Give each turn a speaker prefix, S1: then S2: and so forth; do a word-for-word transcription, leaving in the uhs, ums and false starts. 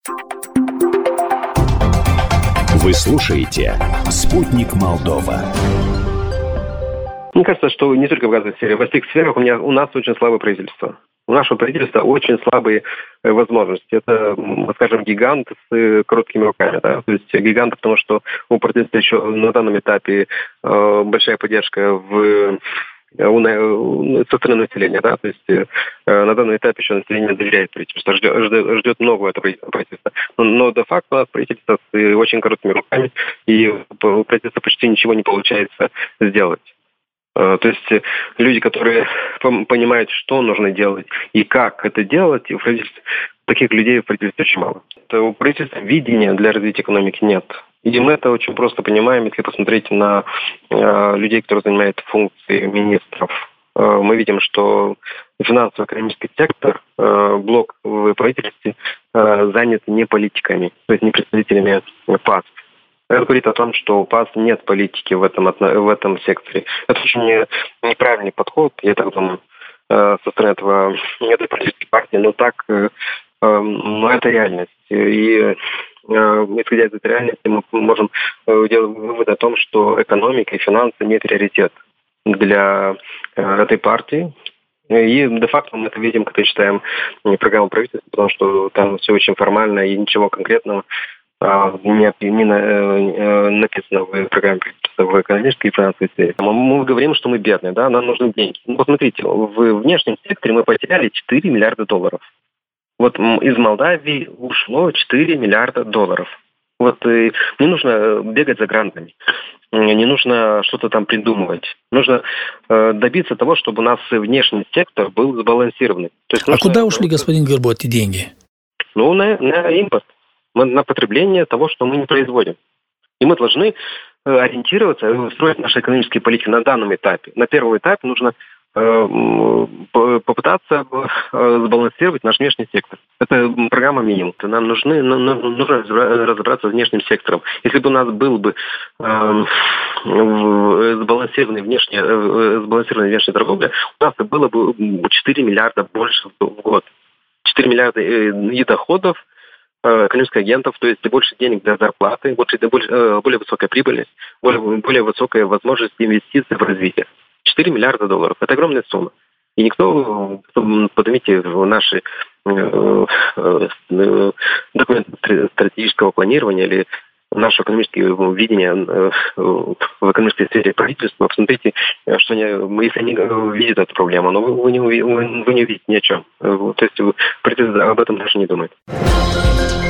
S1: Вы слушаете «Спутник Молдова».
S2: Мне кажется, что не только в газовой сфере, во всех сферах у, меня, у нас очень слабое правительство. У нашего правительства очень слабые возможности. Это, скажем, гигант с короткими руками. Да? То есть гигант, потому что у правительства еще на данном этапе э, большая поддержка в со стороны населения, да, то есть э, на данном этапе еще население доверяет правительству, ждет, ждет, ждет нового этого правительства. Но, но де-факто у нас правительство с очень короткими руками, и у правительства почти ничего не получается сделать. Э, то есть люди, которые понимают, что нужно делать и как это делать, и у правительства, таких людей в правительстве очень мало. Это у правительства видения для развития экономики нет. И мы это очень просто понимаем, если посмотреть на э, людей, которые занимают функции министров. Э, мы видим, что финансово-экономический сектор, э, блок в правительстве э, занят не политиками, то есть не представителями ПАС. Это говорит о том, что у ПАС нет политики в этом, в этом секторе. Это очень неправильный подход, я так думаю, э, со стороны этого, этой политической партии, но так, э, э, но это реальность. И исходя из этой реальности, мы можем делать вывод о том, что экономика и финансы не приоритет для этой партии. И де-факто мы это видим, когда читаем программу правительства, потому что там все очень формально и ничего конкретного не, не написано в программе правительства в экономической и финансовой сфере. Мы говорим, что мы бедные, да, нам нужны деньги. Ну, посмотрите, в внешнем секторе мы потеряли четыре миллиарда долларов. Вот из Молдавии ушло четыре миллиарда долларов. Вот и не нужно бегать за грантами, не нужно что-то там придумывать. Нужно э, добиться того, чтобы у нас внешний сектор был сбалансированный. То есть
S3: а
S2: нужно...
S3: куда ушли, господин Горбу, эти деньги?
S2: Ну, на, на импорт, на потребление того, что мы не производим. И мы должны ориентироваться, строить наши экономические политики на данном этапе. На первом этапе нужно попытаться сбалансировать наш внешний сектор. Это программа минимум. Нам нужны, нужно разобраться с внешним сектором. Если бы у нас был бы э, сбалансированный внешний, сбалансированная внешняя торговля, у нас было бы четыре миллиарда больше в год. четыре миллиарда и доходов экономических агентов, то есть больше денег для зарплаты, больше, более, более высокая прибыльность, более, более высокая возможность инвестиций в развитие. четыре миллиарда долларов. Это огромная сумма. И никто, поднимите наши э, э, документы стратегического планирования или наше экономическое видение э, в экономической сфере правительства, посмотрите, что они, если они видят эту проблему, но вы, вы, не, вы, вы не увидите ни о чем. То есть правительство об этом даже не думает.